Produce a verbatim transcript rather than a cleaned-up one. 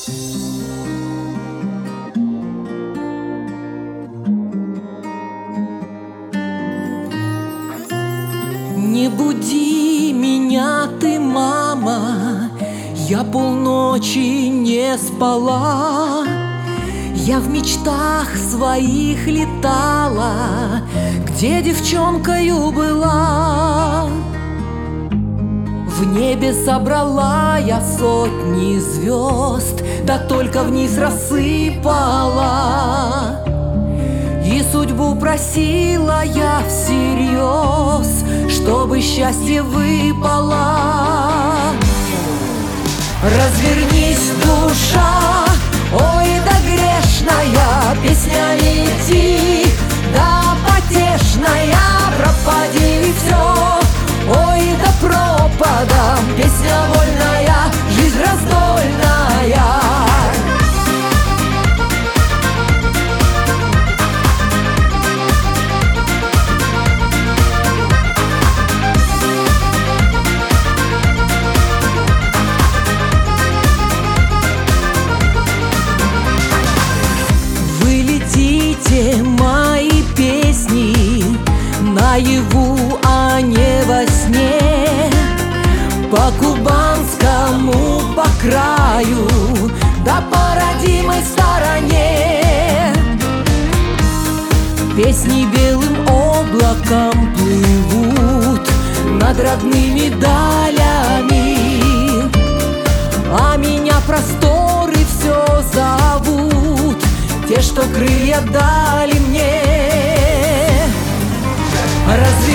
Не буди меня ты, мама, я полночи не спала. Я в мечтах своих летала, где девчонкою была. В небе собрала я сотни звезд, да только вниз рассыпала. И судьбу просила я всерьез, чтобы счастье выпало. Развернись, душа, ой, да грешная, песня лети, да потешная, пропади все, ой, да пропадом, песня вольная, жизнь раздольная. Мои песни наяву, а не во сне, по кубанскому, по краю, да по родимой стороне. Песни белым облаком плывут над родными далями, а меня просторы все зовут, те, что крылья дали мне. Раз